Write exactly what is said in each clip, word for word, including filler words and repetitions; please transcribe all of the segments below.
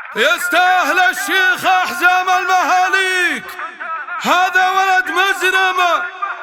يستاهل الشيخ أحزام المهاليك، هذا ولد مزرمة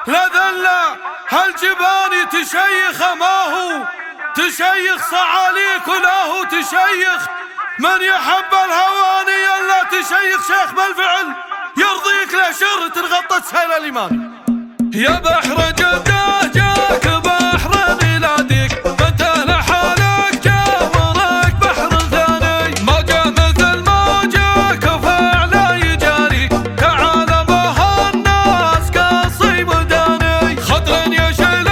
لذلة هالجباني تشيخ ما هو تشيخ صعاليك ولا هو تشيخ من يحب الهواني الا تشيخ شيخ بالفعل يرضيك لا شر تنغطت سهل الإيمان. يا بحر جده جاك بحر ميلادك متى لحالك جاورك بحر ثاني موجه مثل موجك وفعله يجاري تعال بها الناس قصي وداني خضر يشيل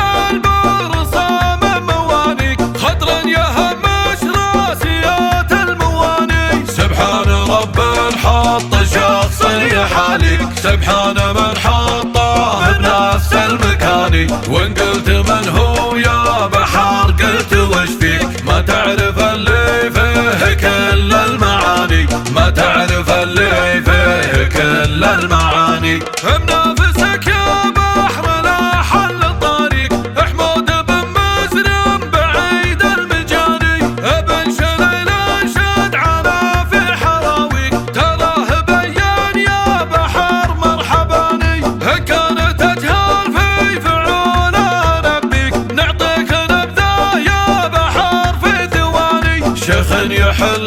البرصة من موانيك خضر يهمش راسيات المواني سبحان رب حط شخص يحاليك سبحان من حطه بنفس المكاني وان قلت من هو يا بحر قلت وش فيك ما تعرف اللي فيه كل المعاني ما تعرف اللي فيه كل المعاني بنفسك يا بحر لا حل الطريق حمود بن مزرم بعيد المجاني ابن شليل انشد على في حراويك تراه بيان يا بحر مرحباني كانت اجهال في فعوله نبيك نعطيك نبذه يا بحر في ثواني شيخ يحل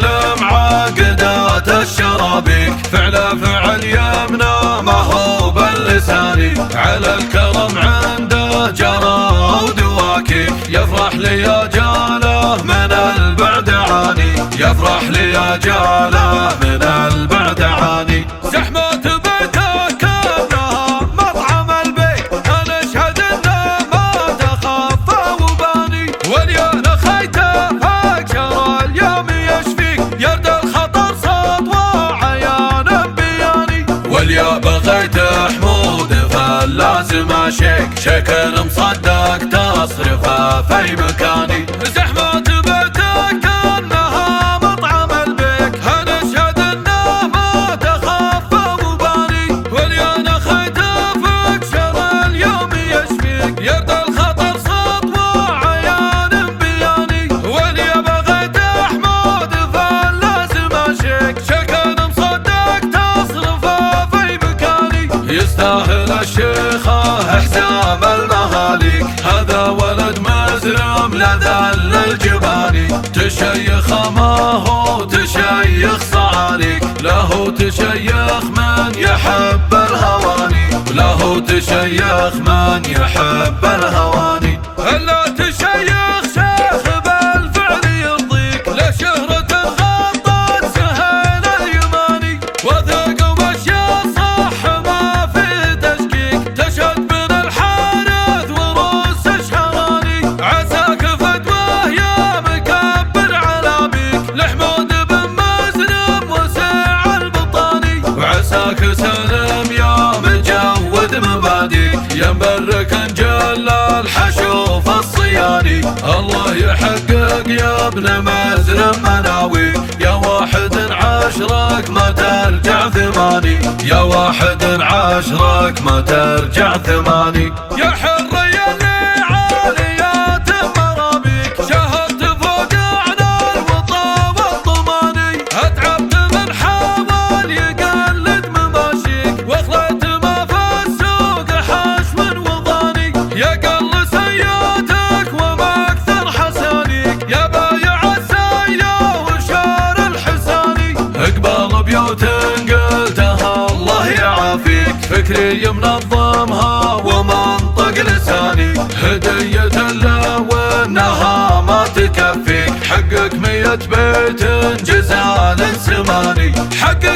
معاقدات الشرابيك فعله فعل يمنى ما هو باللساني على الكرم عنده جرى ودواكي يفرح لي جاله من البعد عاني يفرح لي جاله من البعد عاني زحمة بيته كانها مطعم البيت انا اشهد انه ما تخفى وباني واليوم خيته اكثر اليوم يشفيك يرد الخطر سطوى عيان بياني واليا بغيت حمود فلازم اشيك شكل مصدق تصرفه في مكاني زحمة بيتك كانها مطعم البيك انا اشهد انه ما تخفى وباني واليوم خيته فاكثر اليوم يشفيك يرد الخطر سطوى عيان بياني واليا بغيت حمود فلازم اشيك شكل مصدق تصرفه في مكاني يستاهل الشيخة احزام المهاليك هذا ولد مزرم لذل الجباني تشيخ ما هو تشيخ صعاليك له تشيخ من يحب الهواني له تشيخ من يحب الهواني الا تشيخ شيخ بالفعل يرضيك لشهرة غطت سهيل اليماني وثق ومشي صح ما في تشكيك تشهد من الحارث وروس الشهراني عساك فتواه يا مكبر على بيك لحمود بن مزرم وسع البطاني وعساك سلم يا مجود مباديك يا مبرك انجل الحشوف الصياني الله يحقق يا ابن مزرم مناوي يا واحد عشرك ما ترجع ثماني يا واحد عشرك ما ترجع ثماني يا حر يا اللي عاليات مرابيك شهدت فوق اعلى الوطا والطماني اتعبت من حاول يقلد مماشيك واخليت ما في السوق حشو وضاني يا قل سياتك وما اكثر حسانيك يا بايع السايه وشار الحساني اقبال بيوت قلتها الله يعافيك فكري منظمها ومنطق لساني هدية له وانها ما تكفيك حقك مية بيت جزال سماني حق